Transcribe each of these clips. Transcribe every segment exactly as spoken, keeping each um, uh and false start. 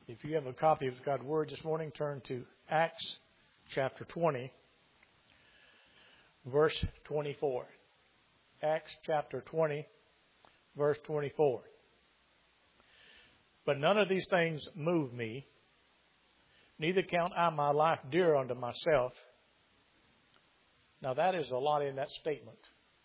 If you have a copy of God's Word this morning, turn to Acts chapter twenty, verse twenty-four. Acts chapter twenty, verse twenty-four. But none of these things move me, neither count I my life dear unto myself. Now that is a lot in that statement.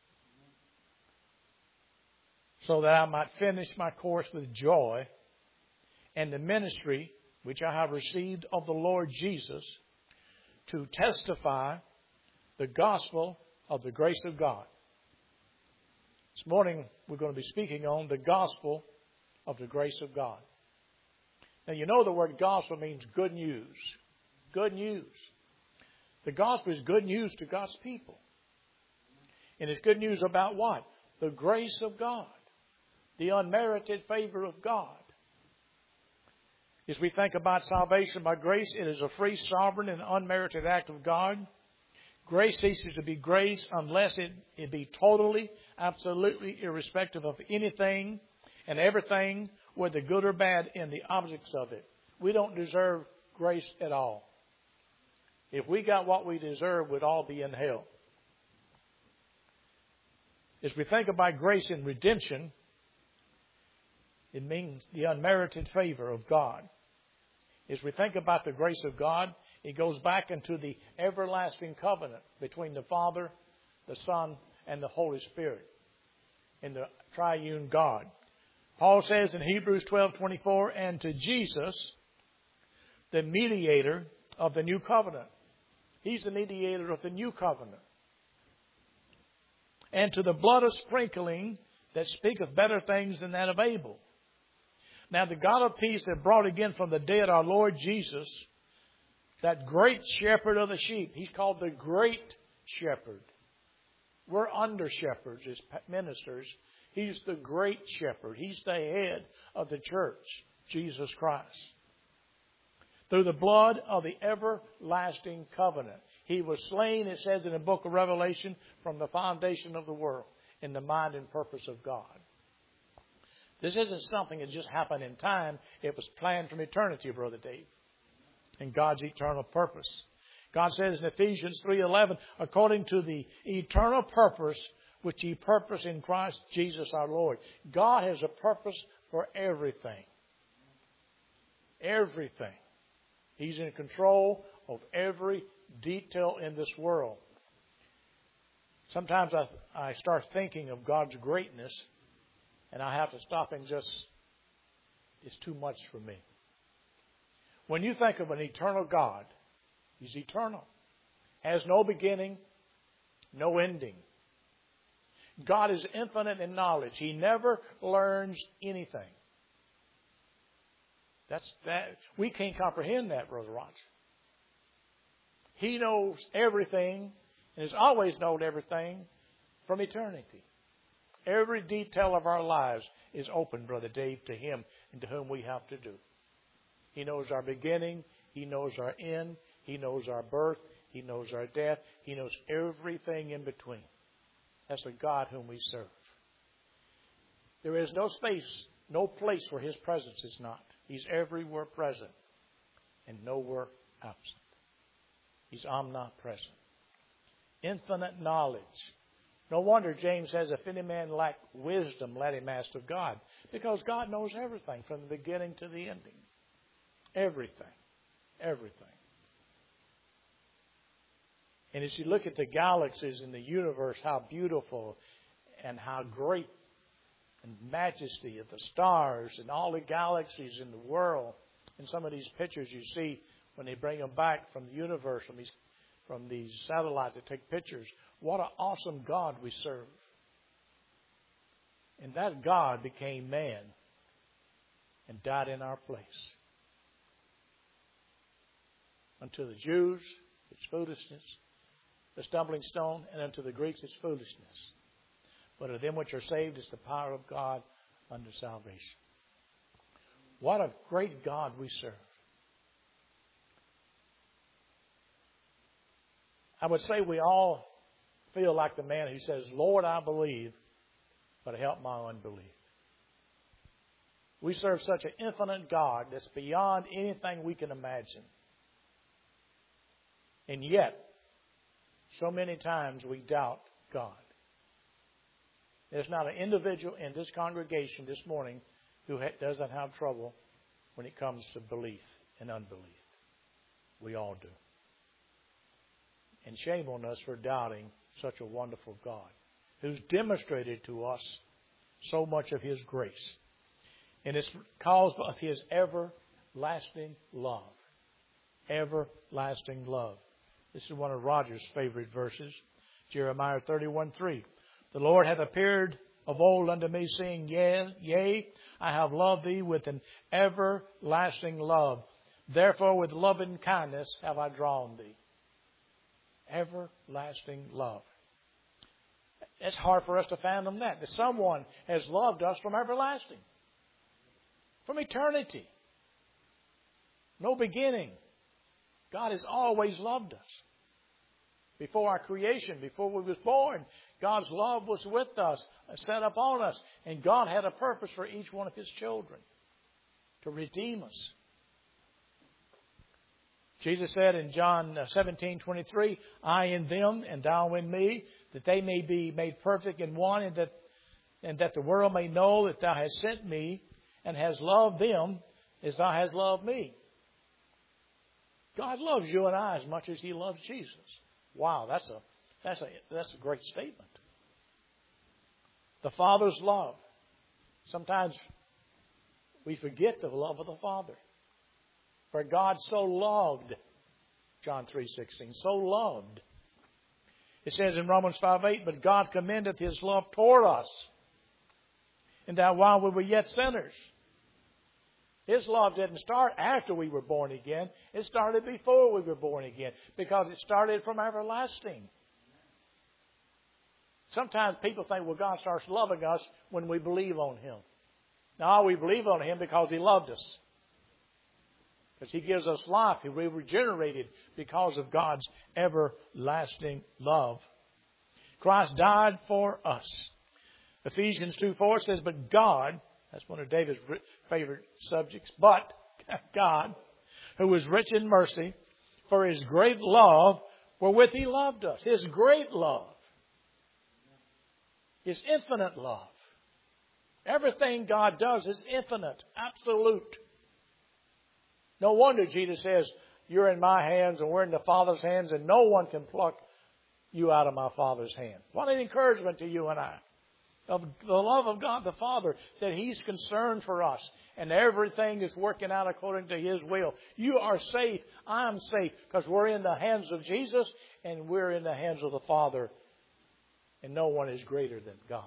So that I might finish my course with joy, and the ministry which I have received of the Lord Jesus, to testify the gospel of the grace of God. This morning we're going to be speaking on the gospel of the grace of God. Now you know the word gospel means good news. Good news. The gospel is good news to God's people. And it's good news about what? The grace of God. The unmerited favor of God. As we think about salvation by grace, it is a free, sovereign, and unmerited act of God. Grace ceases to be grace unless it, it be totally, absolutely irrespective of anything and everything, whether good or bad, in the objects of it. We don't deserve grace at all. If we got what we deserve, we'd all be in hell. As we think about grace and redemption, it means the unmerited favor of God. As we think about the grace of God, it goes back into the everlasting covenant between the Father, the Son, and the Holy Spirit in the triune God. Paul says in Hebrews twelve twenty-four, and to Jesus, the mediator of the new covenant. He's the mediator of the new covenant. And to the blood of sprinkling that speaketh better things than that of Abel. Now the God of peace that brought again from the dead our Lord Jesus, that great shepherd of the sheep. He's called the great shepherd. We're under shepherds as ministers. He's the great shepherd. He's the head of the church, Jesus Christ. Through the blood of the everlasting covenant. He was slain, it says in the book of Revelation, from the foundation of the world in the mind and purpose of God. This isn't something that just happened in time. It was planned from eternity, Brother Dave, in God's eternal purpose. God says in Ephesians three eleven, according to the eternal purpose which He purposed in Christ Jesus our Lord. God has a purpose for everything. Everything. He's in control of every detail in this world. Sometimes I, I start thinking of God's greatness, and I have to stop and just, it's too much for me. When you think of an eternal God, He's eternal. Has no beginning, no ending. God is infinite in knowledge. He never learns anything. That's that. We can't comprehend that, Brother Roger. He knows everything and has always known everything from eternity. Every detail of our lives is open, Brother Dave, to Him and to whom we have to do. He knows our beginning. He knows our end. He knows our birth. He knows our death. He knows everything in between. That's the God whom we serve. There is no space, no place where His presence is not. He's everywhere present and nowhere absent. He's omnipresent. Infinite knowledge. No wonder James says, if any man lack wisdom, let him ask of God. Because God knows everything from the beginning to the ending. Everything. Everything. And as you look at the galaxies in the universe, how beautiful and how great and majesty of the stars and all the galaxies in the world. In some of these pictures you see when they bring them back from the universe, from these, from these satellites that take pictures. What an awesome God we serve. And that God became man and died in our place. Unto the Jews, it's foolishness, the stumbling stone, and unto the Greeks, it's foolishness. But of them which are saved, is the power of God unto salvation. What a great God we serve. I would say we all feel like the man who says, Lord, I believe, but help my unbelief. We serve such an infinite God that's beyond anything we can imagine. And yet, so many times we doubt God. There's not an individual in this congregation this morning who ha- doesn't have trouble when it comes to belief and unbelief. We all do. And shame on us for doubting such a wonderful God who's demonstrated to us so much of His grace. And it's because of His everlasting love. Everlasting love. This is one of Roger's favorite verses. Jeremiah thirty-one three. The Lord hath appeared of old unto me, saying, Yea, yea, I have loved thee with an everlasting love. Therefore with loving kindness have I drawn thee. Everlasting love. It's hard for us to fathom that. That someone has loved us from everlasting. From eternity. No beginning. God has always loved us. Before our creation, before we was born, God's love was with us, set upon us. And God had a purpose for each one of His children. To redeem us. Jesus said in John seventeen twenty-three, I in them and thou in me, that they may be made perfect in one, and that and that the world may know that thou hast sent me and hast loved them as thou hast loved me. God loves you and I as much as He loves Jesus. Wow, that's a that's a that's a great statement. The Father's love. Sometimes we forget the love of the Father. For God so loved, John three sixteen, so loved. It says in Romans five eight, but God commendeth His love toward us, and that while we were yet sinners. His love didn't start after we were born again. It started before we were born again, because it started from everlasting. Sometimes people think, well, God starts loving us when we believe on Him. No, we believe on Him because He loved us. Because He gives us life. We were regenerated because of God's everlasting love. Christ died for us. Ephesians two four says, but God, that's one of David's favorite subjects, but God, who is rich in mercy, for His great love wherewith He loved us. His great love. His infinite love. Everything God does is infinite, absolute. No wonder Jesus says, you're in my hands and we're in the Father's hands, and no one can pluck you out of my Father's hand. What an encouragement to you and I. Of the love of God the Father, that He's concerned for us, and everything is working out according to His will. You are safe. I'm safe, because we're in the hands of Jesus and we're in the hands of the Father, and no one is greater than God.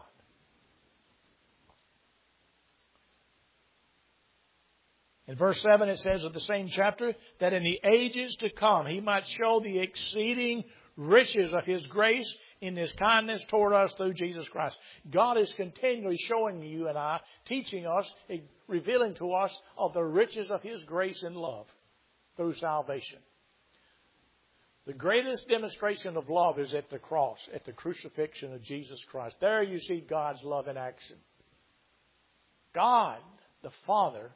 In verse seven it says of the same chapter, that in the ages to come He might show the exceeding riches of His grace in His kindness toward us through Jesus Christ. God is continually showing you and I, teaching us, revealing to us of the riches of His grace and love through salvation. The greatest demonstration of love is at the cross, at the crucifixion of Jesus Christ. There you see God's love in action. God, the Father,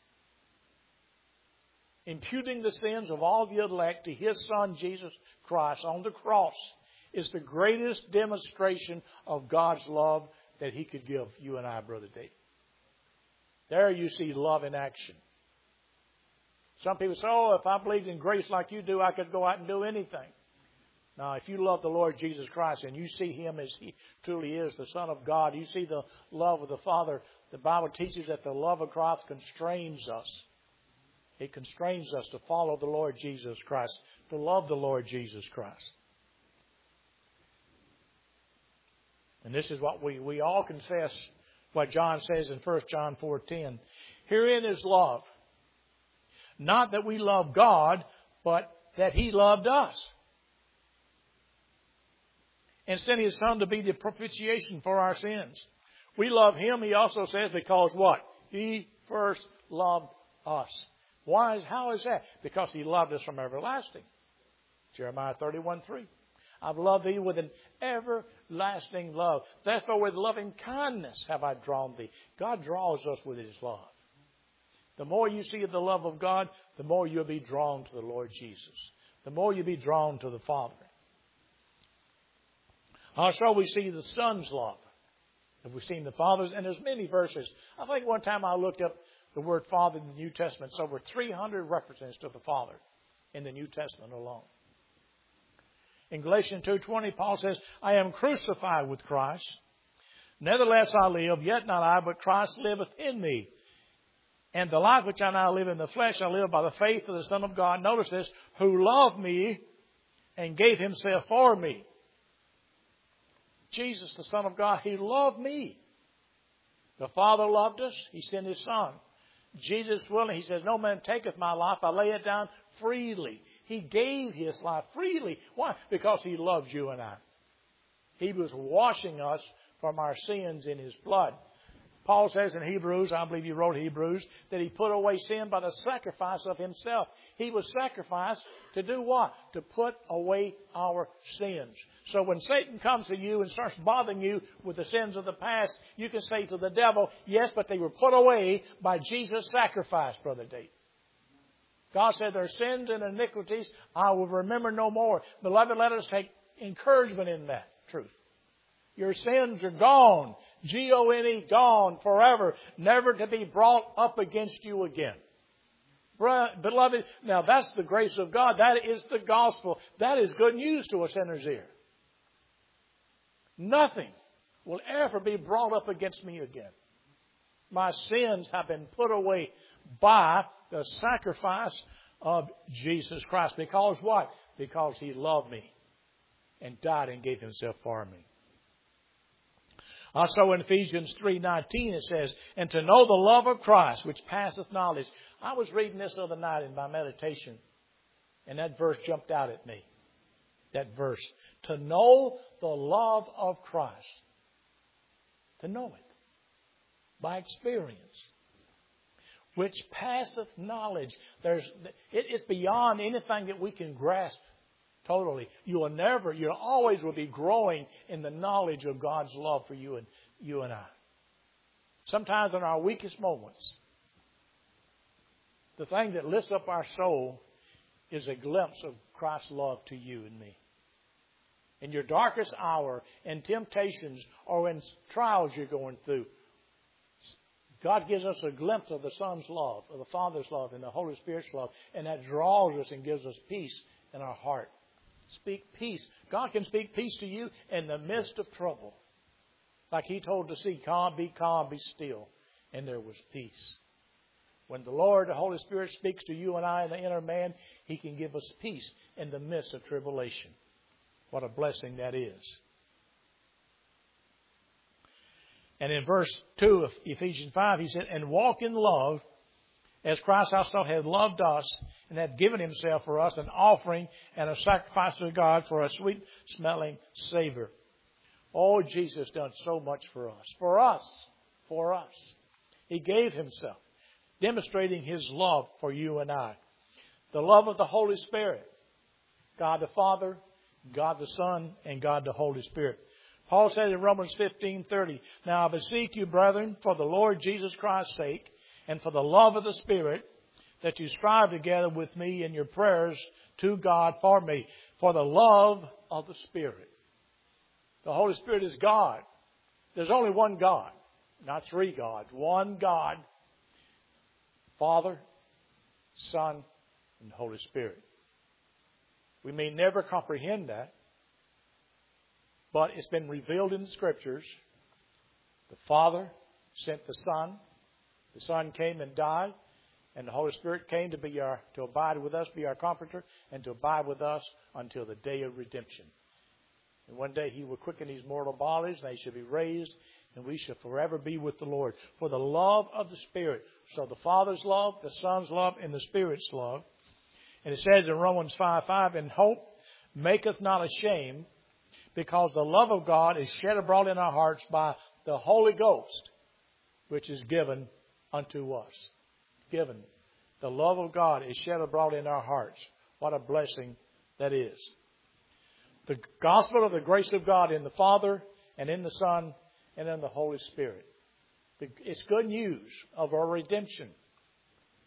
imputing the sins of all the elect to His Son, Jesus Christ, on the cross, is the greatest demonstration of God's love that He could give you and I, Brother David. There you see love in action. Some people say, oh, if I believed in grace like you do, I could go out and do anything. Now, if you love the Lord Jesus Christ and you see Him as He truly is, the Son of God, you see the love of the Father, the Bible teaches that the love of Christ constrains us. It constrains us to follow the Lord Jesus Christ, to love the Lord Jesus Christ. And this is what we, we all confess, what John says in First John four ten. Herein is love. Not that we love God, but that He loved us. And sent His Son to be the propitiation for our sins. We love Him, He also says, because what? He first loved us. Why is, how is that? Because He loved us from everlasting. Jeremiah thirty-one three. I've loved thee with an everlasting love. Therefore with loving kindness have I drawn thee. God draws us with His love. The more you see the love of God, the more you'll be drawn to the Lord Jesus. The more you'll be drawn to the Father. Also, we see the Son's love. We've seen the Father's, and there's many verses. I think one time I looked up the word Father in the New Testament. It's over three hundred references to the Father in the New Testament alone. In Galatians two twenty, Paul says, I am crucified with Christ. Nevertheless I live, yet not I, but Christ liveth in me. And the life which I now live in the flesh, I live by the faith of the Son of God. Notice this, who loved me and gave himself for me. Jesus, the Son of God, He loved me. The Father loved us. He sent His Son. Jesus willing, He says, no man taketh my life. I lay it down freely. He gave His life freely. Why? Because He loves you and I. He was washing us from our sins in His blood. Paul says in Hebrews, I believe he wrote Hebrews, that he put away sin by the sacrifice of himself. He was sacrificed to do what? To put away our sins. So when Satan comes to you and starts bothering you with the sins of the past, you can say to the devil, yes, but they were put away by Jesus' sacrifice, Brother Dave. God said, their sins and iniquities I will remember no more. Beloved, let us take encouragement in that truth. Your sins are gone. G O N E, gone forever, never to be brought up against you again. Beloved, now that's the grace of God. That is the gospel. That is good news to a sinner's ear. Nothing will ever be brought up against me again. My sins have been put away by the sacrifice of Jesus Christ. Because what? Because He loved me and died and gave Himself for me. Also in Ephesians three nineteen it says, and to know the love of Christ, which passeth knowledge. I was reading this the other night in my meditation, and that verse jumped out at me. That verse. To know the love of Christ. To know it. By experience. Which passeth knowledge. There's, it is beyond anything that we can grasp. Totally. You will never, you always will be growing in the knowledge of God's love for you and you and I. Sometimes in our weakest moments, the thing that lifts up our soul is a glimpse of Christ's love to you and me. In your darkest hour, in temptations, or in trials you're going through, God gives us a glimpse of the Son's love, of the Father's love, and the Holy Spirit's love, and that draws us and gives us peace in our heart. Speak peace. God can speak peace to you in the midst of trouble. Like He told the sea, calm, be calm, be still. And there was peace. When the Lord, the Holy Spirit, speaks to you and I in the inner man, He can give us peace in the midst of tribulation. What a blessing that is. And in verse two of Ephesians five, He said, and walk in love, as Christ also hath loved us, and hath given Himself for us an offering and a sacrifice to God for a sweet-smelling savor. Oh, Jesus done so much for us. For us. For us. He gave Himself, demonstrating His love for you and I. The love of the Holy Spirit. God the Father, God the Son, and God the Holy Spirit. Paul said in Romans fifteen thirty, now I beseech you, brethren, for the Lord Jesus Christ's sake, and for the love of the Spirit, that you strive together with me in your prayers to God for me. For the love of the Spirit. The Holy Spirit is God. There's only one God. Not three gods. One God. Father, Son, and Holy Spirit. We may never comprehend that. But it's been revealed in the Scriptures. The Father sent the Son. The Son came and died, and the Holy Spirit came to be our to abide with us, be our comforter, and to abide with us until the day of redemption. And one day He will quicken these mortal bodies, and they shall be raised, and we shall forever be with the Lord. For the love of the Spirit. So the Father's love, the Son's love, and the Spirit's love. And it says in Romans five five, and hope maketh not ashamed, because the love of God is shed abroad in our hearts by the Holy Ghost, which is given unto us. Given. The love of God is shed abroad in our hearts. What a blessing that is. The gospel of the grace of God in the Father and in the Son and in the Holy Spirit. It's good news of our redemption.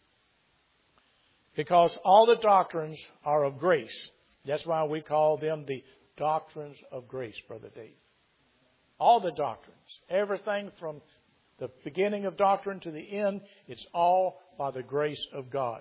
Because all the doctrines are of grace. That's why we call them the doctrines of grace, Brother Dave. All the doctrines. Everything from the beginning of doctrine to the end, it's all by the grace of God.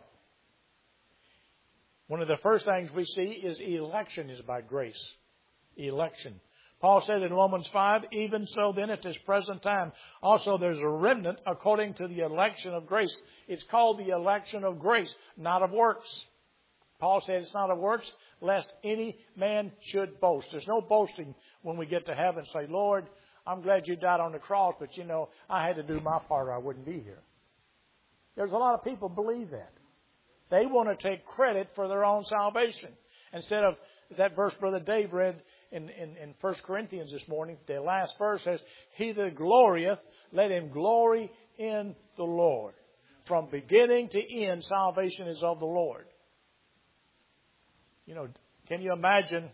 One of the first things we see is election is by grace. Election. Paul said in Romans five, even so then at this present time, also there's a remnant according to the election of grace. It's called the election of grace, not of works. Paul said it's not of works, lest any man should boast. There's no boasting when we get to heaven and say, Lord, I'm glad you died on the cross, but you know, I had to do my part or I wouldn't be here. There's a lot of people believe that. They want to take credit for their own salvation. Instead of that verse Brother Dave read in, in, in First Corinthians this morning, the last verse says, he that glorieth, let him glory in the Lord. From beginning to end, salvation is of the Lord. You know, can you imagine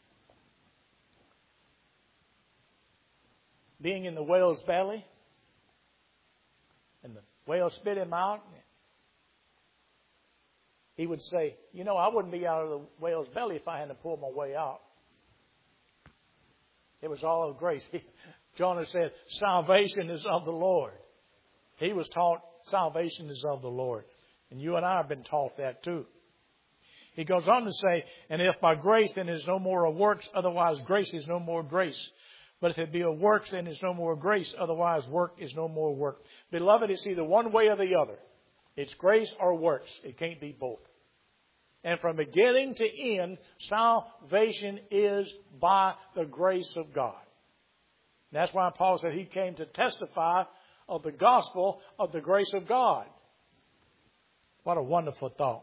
being in the whale's belly and the whale spit him out? He would say, you know, I wouldn't be out of the whale's belly if I hadn't pulled my way out. It was all of grace. Jonah said, salvation is of the Lord. He was taught salvation is of the Lord. And you and I have been taught that too. He goes on to say, and if by grace, then is no more of works, otherwise grace is no more grace. But if it be of works, then is no more grace, otherwise work is no more work. Beloved, it's either one way or the other. It's grace or works. It can't be both. And from beginning to end, salvation is by the grace of God. That's why Paul said he came to testify of the gospel of the grace of God. What a wonderful thought.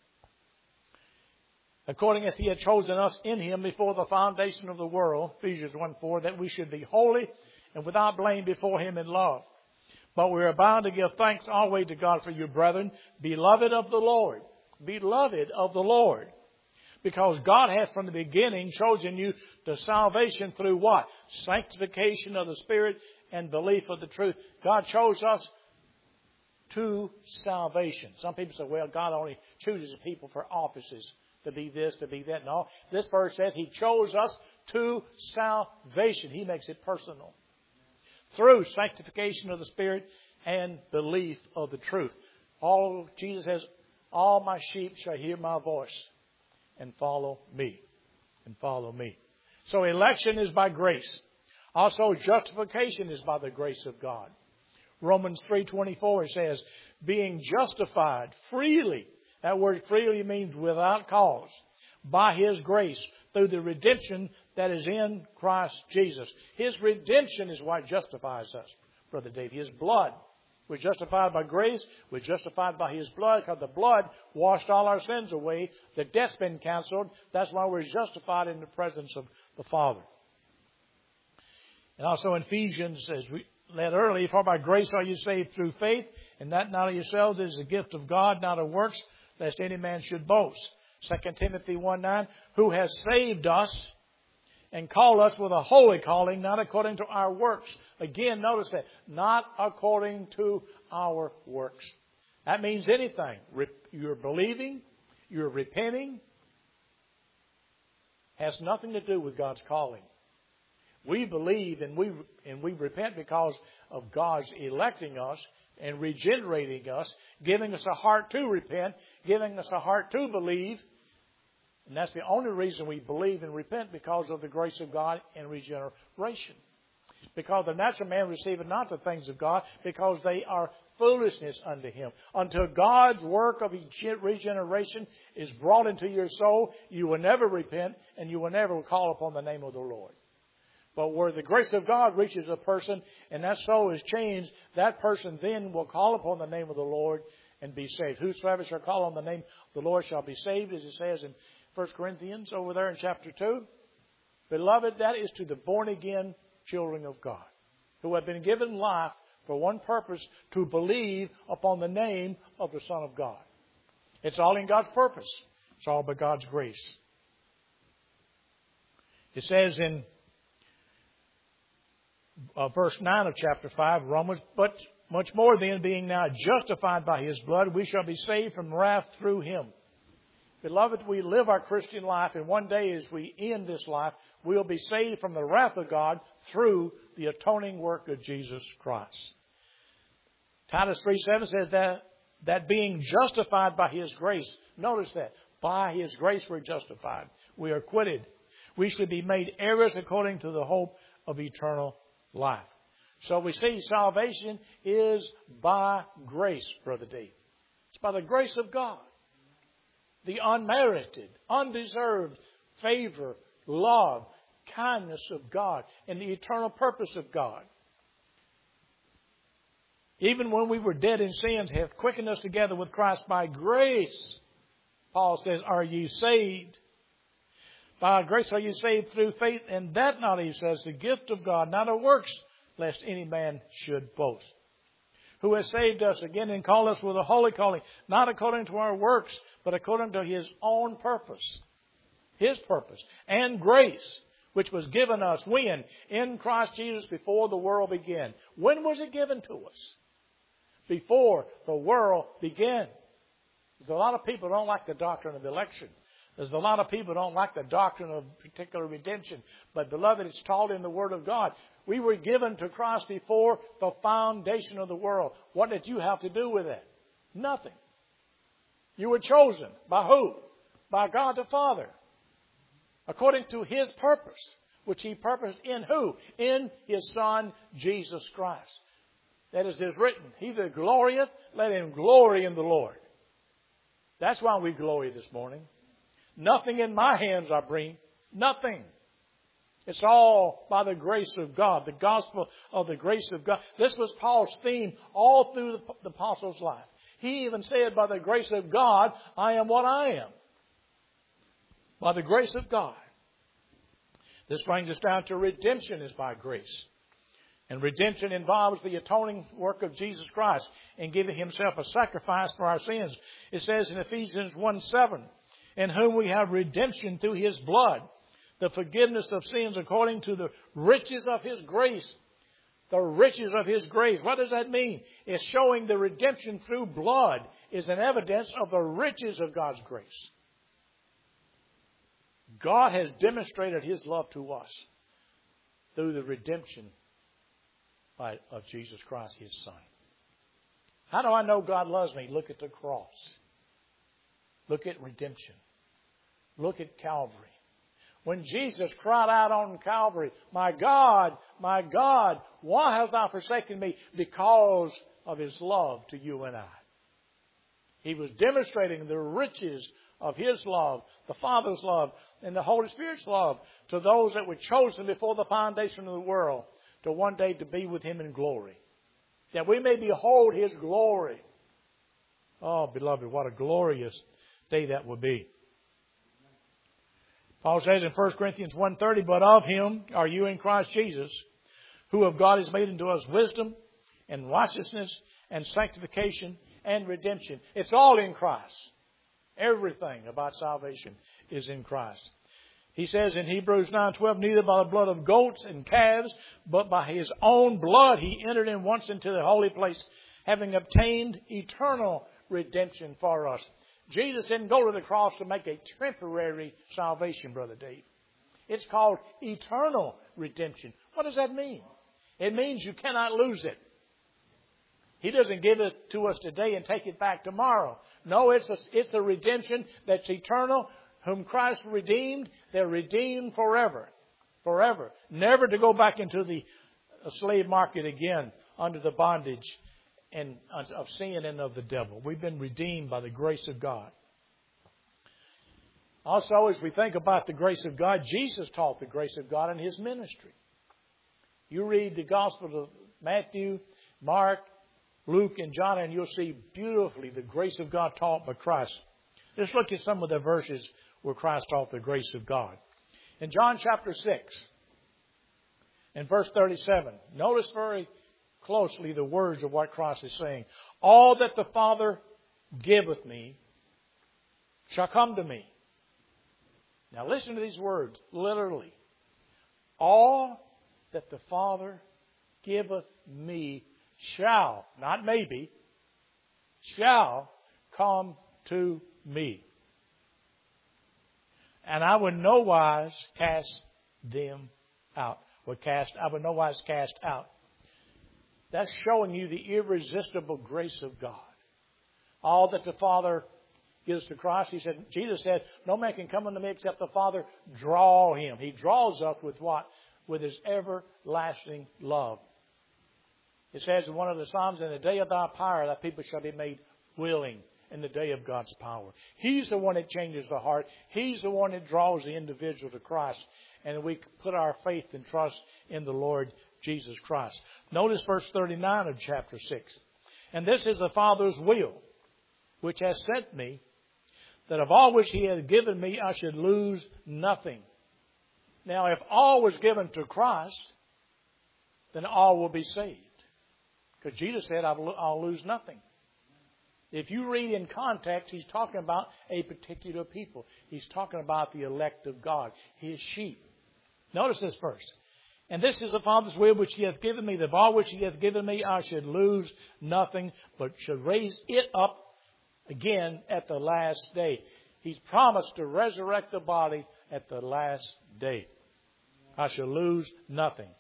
According as he had chosen us in him before the foundation of the world, Ephesians one four, that we should be holy and without blame before him in love. But we are bound to give thanks always to God for you, brethren, beloved of the Lord. Beloved of the Lord. Because God hath from the beginning chosen you to salvation through what? Sanctification of the Spirit and belief of the truth. God chose us to salvation. Some people say, well, God only chooses people for offices, to be this, to be that. No, this verse says he chose us to salvation. He makes it personal. Through sanctification of the Spirit and belief of the truth. All Jesus says, all my sheep shall hear my voice and follow me. And follow me. So election is by grace. Also justification is by the grace of God. Romans three twenty-four says, being justified freely. That word freely means without cause. By His grace, through the redemption that is in Christ Jesus. His redemption is what justifies us, Brother Dave. His blood. We're justified by grace. We're justified by His blood because the blood washed all our sins away. The debt's been canceled. That's why we're justified in the presence of the Father. And also in Ephesians, as we read earlier, for by grace are you saved through faith, and that not of yourselves is the gift of God, not of works, lest any man should boast. Second Timothy one nine, who has saved us and called us with a holy calling, not according to our works. Again, notice that. Not according to our works. That means anything. You're believing, you're repenting. Has nothing to do with God's calling. We believe and we and we repent because of God's electing us and regenerating us, giving us a heart to repent, giving us a heart to believe. And that's the only reason we believe and repent, because of the grace of God and regeneration. Because the natural man receiveth not the things of God, because they are foolishness unto him. Until God's work of regeneration is brought into your soul, you will never repent and you will never call upon the name of the Lord. But where the grace of God reaches a person and that soul is changed, that person then will call upon the name of the Lord and be saved. Whosoever shall call on the name of the Lord shall be saved, as it says in First Corinthians over there in chapter two. Beloved, that is to the born again children of God, who have been given life for one purpose, to believe upon the name of the Son of God. It's all in God's purpose. It's all by God's grace. It says in uh, verse nine of chapter five, Romans, but Much more then, being now justified by His blood, we shall be saved from wrath through Him. Beloved, we live our Christian life, and one day as we end this life, we'll be saved from the wrath of God through the atoning work of Jesus Christ. Titus three seven says that, that being justified by His grace, notice that, by His grace we're justified. We are acquitted. We should be made heirs according to the hope of eternal life. So we see salvation is by grace, Brother Dave. It's by the grace of God. The unmerited, undeserved favor, love, kindness of God, and the eternal purpose of God. Even when we were dead in sins, hath quickened us together with Christ. By grace, Paul says, are ye saved? By grace are you saved through faith, and that not, he says, the gift of God, not of works, lest any man should boast. Who has saved us again and called us with a holy calling, not according to our works, but according to His own purpose. His purpose and grace, which was given us when? In Christ Jesus before the world began. When was it given to us? Before the world began. There's a lot of people who don't like the doctrine of election. There's a lot of people who don't like the doctrine of particular redemption. But beloved, it's taught in the Word of God. We were given to Christ before the foundation of the world. What did you have to do with that? Nothing. You were chosen. By who? By God the Father. According to His purpose, which He purposed in who? In His Son, Jesus Christ. That is, it is written, He that glorieth, let him glory in the Lord. That's why we glory this morning. Nothing in my hands I bring. Nothing. It's all by the grace of God. The gospel of the grace of God. This was Paul's theme all through the, the apostle's life. He even said, by the grace of God, I am what I am. By the grace of God. This brings us down to redemption is by grace. And redemption involves the atoning work of Jesus Christ in giving Himself a sacrifice for our sins. It says in Ephesians one seven, in whom we have redemption through His blood, the forgiveness of sins according to the riches of His grace. The riches of His grace. What does that mean? It's showing the redemption through blood is an evidence of the riches of God's grace. God has demonstrated His love to us through the redemption by, of Jesus Christ, His Son. How do I know God loves me? Look at the cross. Look at redemption. Look at Calvary. When Jesus cried out on Calvary, my God, my God, why hast thou forsaken me? Because of His love to you and I. He was demonstrating the riches of His love, the Father's love, and the Holy Spirit's love to those that were chosen before the foundation of the world to one day to be with Him in glory. That we may behold His glory. Oh, beloved, what a glorious day that will be. Paul says in First Corinthians one thirty, but of Him are you in Christ Jesus, who of God is made unto us wisdom and righteousness and sanctification and redemption. It's all in Christ. Everything about salvation is in Christ. He says in Hebrews nine twelve, neither by the blood of goats and calves, but by His own blood He entered in once into the holy place, having obtained eternal redemption for us. Jesus didn't go to the cross to make a temporary salvation, Brother Dave. It's called eternal redemption. What does that mean? It means you cannot lose it. He doesn't give it to us today and take it back tomorrow. No, it's a, it's a redemption that's eternal. Whom Christ redeemed, they're redeemed forever. Forever. Never to go back into the slave market again under the bondage and of sin and of the devil. We've been redeemed by the grace of God. Also, as we think about the grace of God, Jesus taught the grace of God in His ministry. You read the Gospels of Matthew, Mark, Luke, and John, and you'll see beautifully the grace of God taught by Christ. Let's look at some of the verses where Christ taught the grace of God. In John chapter six, in verse thirty-seven, notice very closely the words of what Christ is saying. All that the Father giveth me shall come to me. Now listen to these words, literally. All that the Father giveth me shall, not maybe, shall come to me. And I would no wise cast them out. Would cast, I would no wise cast out. That's showing you the irresistible grace of God. All that the Father gives to Christ. He said, Jesus said, no man can come unto me except the Father draw him. He draws us with what? With His everlasting love. It says in one of the Psalms, in the day of thy power, thy people shall be made willing in the day of God's power. He's the one that changes the heart. He's the one that draws the individual to Christ. And we put our faith and trust in the Lord Jesus Christ. Notice verse thirty-nine of chapter six. And this is the Father's will, which has sent me, that of all which He has given me, I should lose nothing. Now, if all was given to Christ, then all will be saved. Because Jesus said, I'll lose nothing. If you read in context, He's talking about a particular people. He's talking about the elect of God, His sheep. Notice this verse. And this is the Father's will which He hath given me, that of all which He hath given me, I should lose nothing, but should raise it up again at the last day. He's promised to resurrect the body at the last day. I shall lose nothing.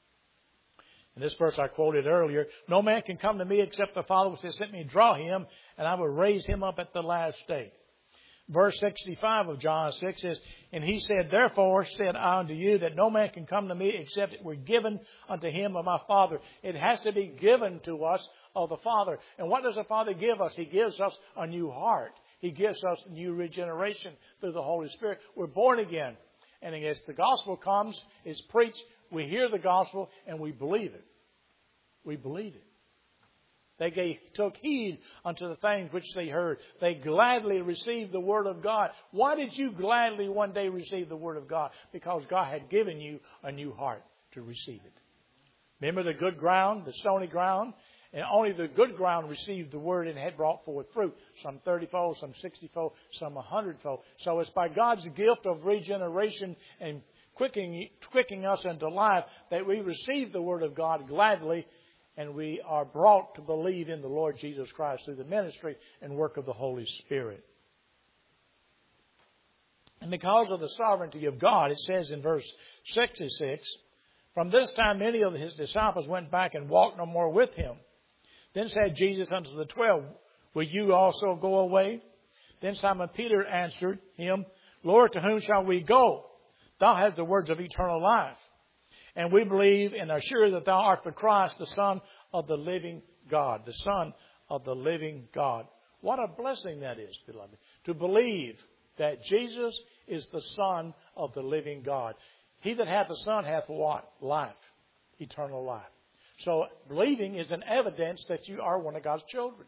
In this verse I quoted earlier, no man can come to me except the Father which has sent me draw him, and I will raise him up at the last day. Verse sixty-five of John six says, and He said, therefore said I unto you that no man can come to me except it were given unto him of my Father. It has to be given to us of the Father. And what does the Father give us? He gives us a new heart. He gives us new regeneration through the Holy Spirit. We're born again. And as the gospel comes, is preached, we hear the gospel and we believe it. We believe it. They gave, took heed unto the things which they heard. They gladly received the Word of God. Why did you gladly one day receive the Word of God? Because God had given you a new heart to receive it. Remember the good ground, the stony ground? And only the good ground received the Word and had brought forth fruit. Some thirty-fold, some sixty-fold, some a hundred-fold. So it's by God's gift of regeneration and quickening, quickening us into life that we receive the Word of God gladly. And we are brought to believe in the Lord Jesus Christ through the ministry and work of the Holy Spirit. And because of the sovereignty of God, it says in verse sixty-six, from this time many of His disciples went back and walked no more with Him. Then said Jesus unto the twelve, will you also go away? Then Simon Peter answered Him, Lord, to whom shall we go? Thou hast the words of eternal life. And we believe and are sure that Thou art the Christ, the Son of the living God. The Son of the living God. What a blessing that is, beloved. To believe that Jesus is the Son of the living God. He that hath the Son hath what? Life. Eternal life. So believing is an evidence that you are one of God's children.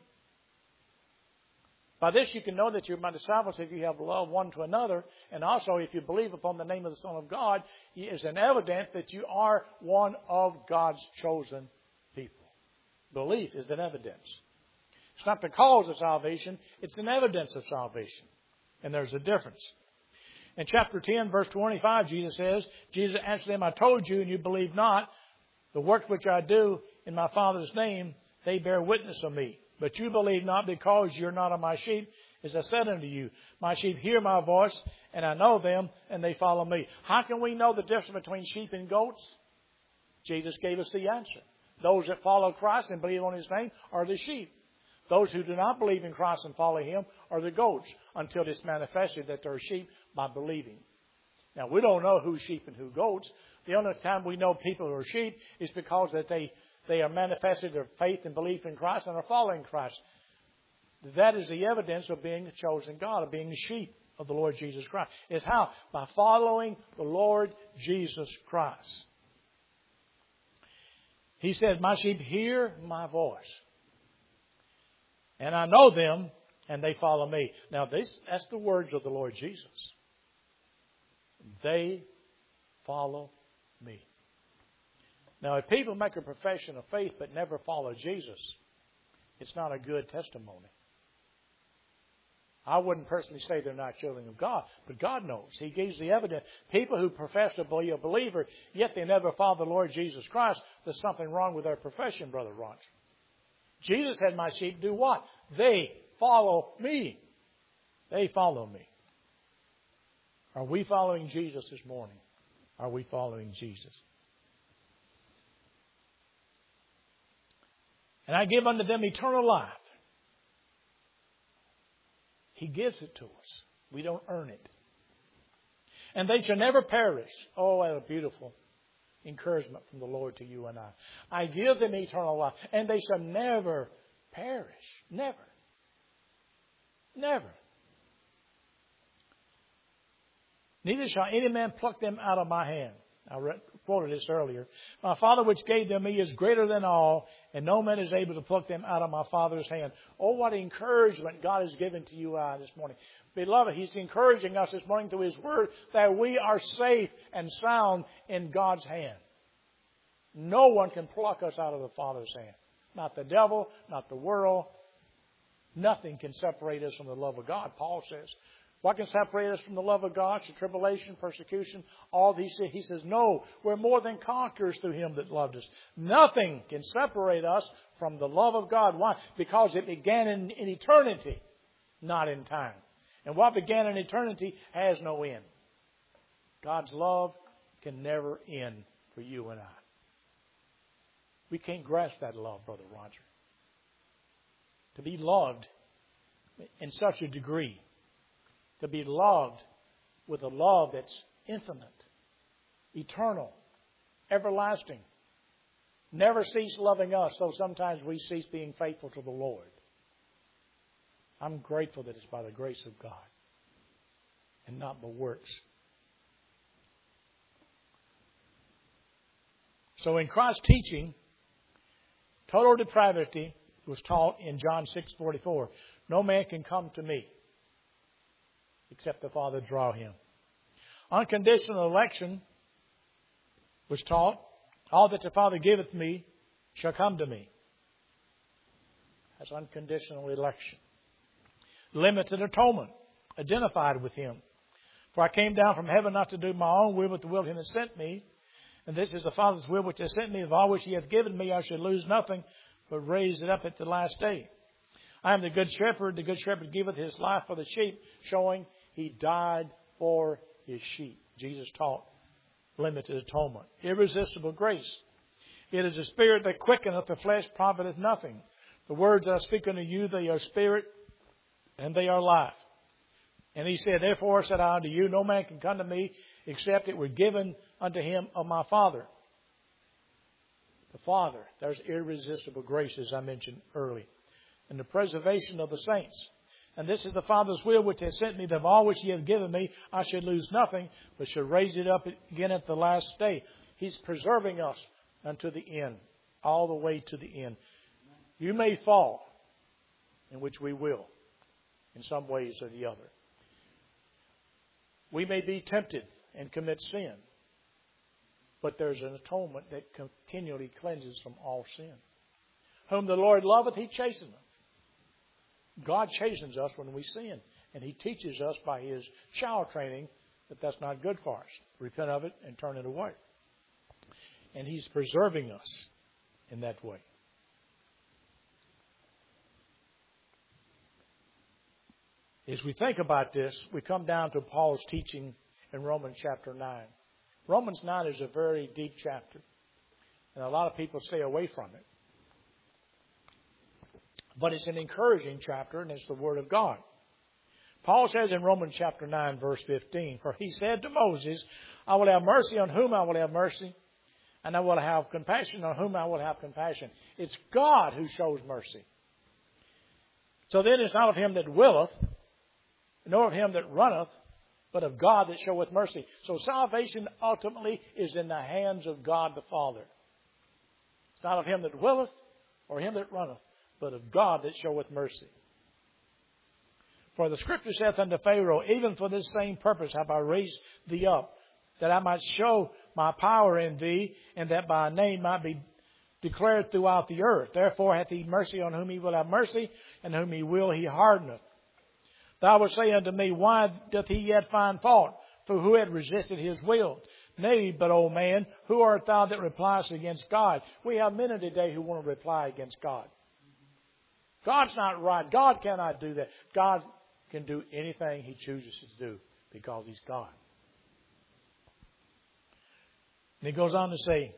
By this you can know that you're my disciples if you have love one to another. And also if you believe upon the name of the Son of God, it is an evidence that you are one of God's chosen people. Belief is an evidence. It's not the cause of salvation. It's an evidence of salvation. And there's a difference. In chapter ten, verse twenty-five, Jesus says, Jesus answered them, I told you and you believe not. The works which I do in my Father's name, they bear witness of me. But you believe not because you're not of my sheep. As I said unto you, my sheep hear my voice, and I know them, and they follow me. How can we know the difference between sheep and goats? Jesus gave us the answer. Those that follow Christ and believe on His name are the sheep. Those who do not believe in Christ and follow Him are the goats, until it's manifested that they're sheep by believing. Now, we don't know who's sheep and who goats. The only time we know people who are sheep is because that they, they are manifested their faith and belief in Christ and are following Christ. That is the evidence of being a chosen God, of being the sheep of the Lord Jesus Christ. It's how? By following the Lord Jesus Christ. He said, my sheep hear my voice. And I know them, and they follow me. Now, this, that's the words of the Lord Jesus. They follow me. Now, if people make a profession of faith but never follow Jesus, it's not a good testimony. I wouldn't personally say they're not children of God, but God knows. He gives the evidence. People who profess to be a believer, yet they never follow the Lord Jesus Christ, there's something wrong with their profession, Brother Ron. Jesus said, my sheep do what? They follow me. They follow me. Are we following Jesus this morning? Are we following Jesus? And I give unto them eternal life. He gives it to us. We don't earn it. And they shall never perish. Oh, what a beautiful encouragement from the Lord to you and I. I give them eternal life, and they shall never perish. Never. Never. Neither shall any man pluck them out of my hand. I read, quoted this earlier. My Father which gave them me is greater than all, and no man is able to pluck them out of my Father's hand. Oh, what encouragement God has given to you uh, this morning. Beloved, He's encouraging us this morning through His Word that we are safe and sound in God's hand. No one can pluck us out of the Father's hand. Not the devil, not the world. Nothing can separate us from the love of God, Paul says. What can separate us from the love of God? So tribulation, persecution, all these things. He says, no, we're more than conquerors through Him that loved us. Nothing can separate us from the love of God. Why? Because it began in, in eternity, not in time. And what began in eternity has no end. God's love can never end for you and I. We can't grasp that love, Brother Roger. To be loved in such a degree, to be loved with a love that's infinite, eternal, everlasting, never cease loving us, though sometimes we cease being faithful to the Lord. I'm grateful that it's by the grace of God and not by works. So in Christ's teaching, total depravity was taught in John six forty-four. No man can come to me except the Father draw him. Unconditional election was taught. All that the Father giveth me shall come to me. That's unconditional election. Limited atonement, identified with Him. For I came down from heaven not to do my own will, but the will of Him that sent me. And this is the Father's will which has sent me. Of all which He hath given me, I should lose nothing, but raise it up at the last day. I am the good shepherd. The good shepherd giveth His life for the sheep, showing He died for His sheep. Jesus taught limited atonement. Irresistible grace. It is a spirit that quickeneth, the flesh profiteth nothing. The words that I speak unto you, they are spirit, and they are life. And He said, therefore said I unto you, no man can come to me except it were given unto him of my Father. The Father. There's irresistible grace, as I mentioned earlier. And the preservation of the saints. And this is the Father's will which has sent me, that of all which He hath given me, I should lose nothing, but should raise it up again at the last day. He's preserving us unto the end, all the way to the end. You may fall, in which we will, in some ways or the other. We may be tempted and commit sin, but there's an atonement that continually cleanses from all sin. Whom the Lord loveth, He chasteneth. God chastens us when we sin. And He teaches us by His child training that that's not good for us. Repent of it and turn it away. And He's preserving us in that way. As we think about this, we come down to Paul's teaching in Romans chapter nine. Romans nine is a very deep chapter. And a lot of people stay away from it. But it's an encouraging chapter, and it's the Word of God. Paul says in Romans chapter nine, verse fifteen, for he said to Moses, I will have mercy on whom I will have mercy, and I will have compassion on whom I will have compassion. It's God who shows mercy. So then it's not of him that willeth, nor of him that runneth, but of God that showeth mercy. So salvation ultimately is in the hands of God the Father. It's not of him that willeth, or him that runneth, but of God that showeth mercy. For the Scripture saith unto Pharaoh, even for this same purpose have I raised thee up, that I might show my power in thee, and that my name might be declared throughout the earth. Therefore hath He mercy on whom He will have mercy, and whom He will He hardeneth. Thou wilt say unto me, why doth he yet find fault? For who had resisted His will? Nay, but, O man, who art thou that repliest against God? We have men today who want to reply against God. God's not right. God cannot do that. God can do anything He chooses to do because He's God. And He goes on to say,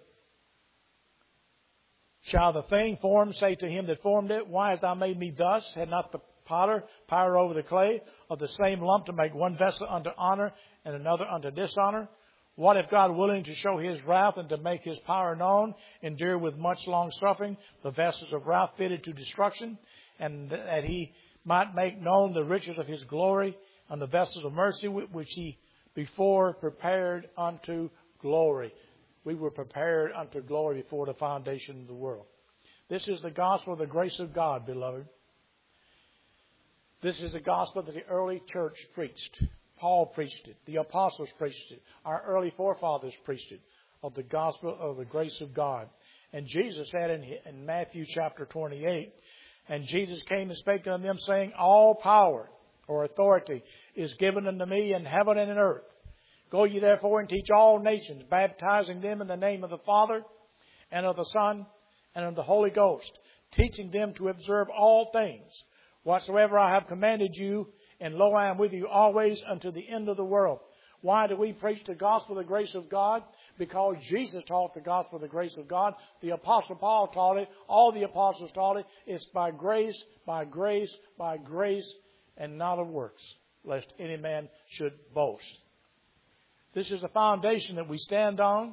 shall the thing formed say to him that formed it, why hast thou made me thus? Had not the potter power over the clay of the same lump to make one vessel unto honor and another unto dishonor? What if God, willing to show His wrath and to make His power known, endure with much long suffering the vessels of wrath fitted to destruction, and that He might make known the riches of His glory on the vessels of mercy which He before prepared unto glory? We were prepared unto glory before the foundation of the world. This is the gospel of the grace of God, beloved. This is the gospel that the early church preached. Paul preached it. The apostles preached it. Our early forefathers preached it, of the gospel of the grace of God. And Jesus said in, in Matthew chapter twenty-eight, and Jesus came and spake unto them, saying, all power or authority is given unto me in heaven and in earth. Go ye therefore and teach all nations, baptizing them in the name of the Father and of the Son and of the Holy Ghost, teaching them to observe all things whatsoever I have commanded you. And lo, I am with you always unto the end of the world. Why do we preach the gospel of the grace of God? Because Jesus taught the gospel of the grace of God. The Apostle Paul taught it. All the apostles taught it. It's by grace, by grace, by grace, and not of works, lest any man should boast. This is the foundation that we stand on.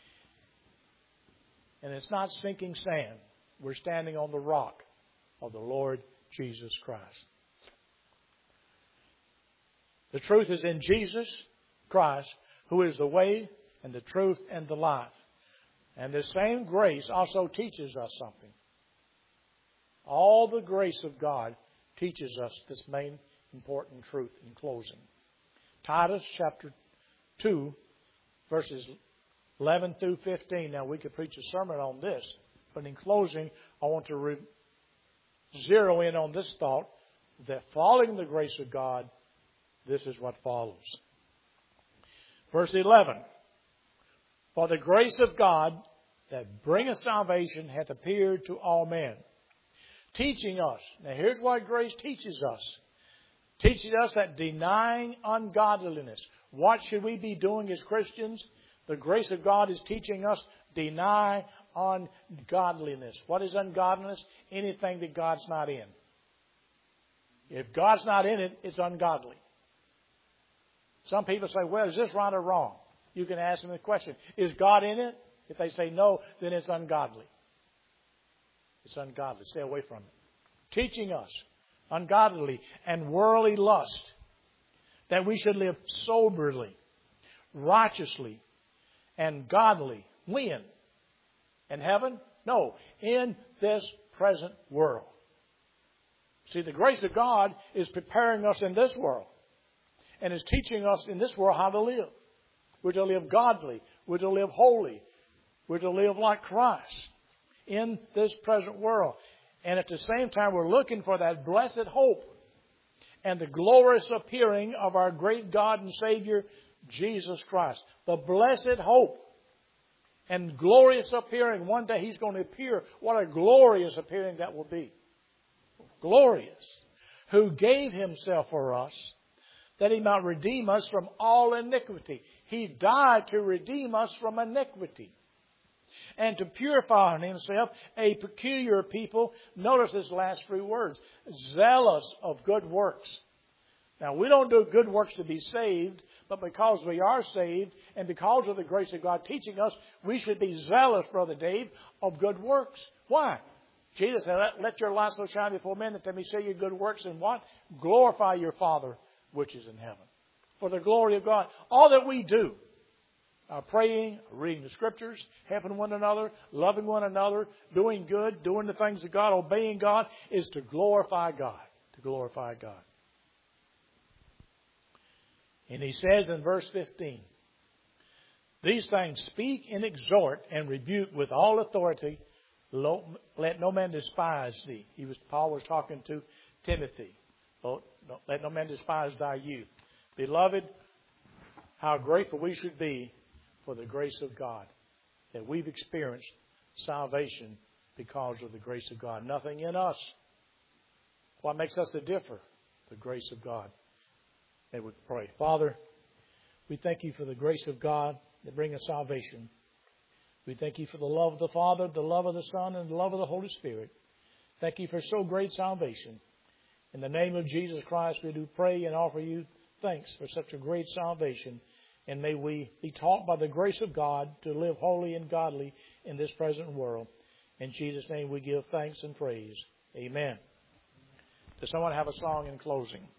And it's not sinking sand. We're standing on the rock of the Lord Jesus Christ. The truth is in Jesus Christ, who is the way and the truth and the life. And the same grace also teaches us something. All the grace of God teaches us this main important truth in closing. Titus chapter two, verses eleven through fifteen. Now, we could preach a sermon on this, but in closing, I want to re- zero in on this thought that following the grace of God, this is what follows. Verse eleven. For the grace of God that bringeth salvation hath appeared to all men, teaching us. Now here's what grace teaches us. Teaching us that denying ungodliness. What should we be doing as Christians? The grace of God is teaching us deny ungodliness. What is ungodliness? Anything that God's not in. If God's not in it, it's ungodly. Some people say, well, is this right or wrong? You can ask them the question, is God in it? If they say no, then it's ungodly. It's ungodly. Stay away from it. Teaching us ungodly and worldly lust, that we should live soberly, righteously, and godly. When? In heaven? No, in this present world. See, the grace of God is preparing us in this world and is teaching us in this world how to live. We're to live godly. We're to live holy. We're to live like Christ in this present world. And at the same time, we're looking for that blessed hope and the glorious appearing of our great God and Savior, Jesus Christ. The blessed hope and glorious appearing. One day He's going to appear. What a glorious appearing that will be. Glorious. Who gave Himself for us, that He might redeem us from all iniquity. He died to redeem us from iniquity. And to purify in Himself a peculiar people. Notice His last three words. Zealous of good works. Now, we don't do good works to be saved, but because we are saved and because of the grace of God teaching us, we should be zealous, Brother Dave, of good works. Why? Jesus said, let, let your light so shine before men that they may see your good works and what? Glorify your Father which is in heaven. For the glory of God. All that we do, uh, praying, reading the Scriptures, helping one another, loving one another, doing good, doing the things of God, obeying God, is to glorify God. To glorify God. And He says in verse fifteen, these things speak and exhort and rebuke with all authority. Let no man despise thee. He was Paul was talking to Timothy. Let no man despise thy youth. Beloved, how grateful we should be for the grace of God. That we've experienced salvation because of the grace of God. Nothing in us What makes us to differ? The grace of God. And we pray. Father, we thank you for the grace of God that brings us salvation. We thank you for the love of the Father, the love of the Son, and the love of the Holy Spirit. Thank you for so great salvation. In the name of Jesus Christ, we do pray and offer you thanks for such a great salvation. And may we be taught by the grace of God to live holy and godly in this present world. In Jesus' name we give thanks and praise. Amen. Does someone have a song in closing?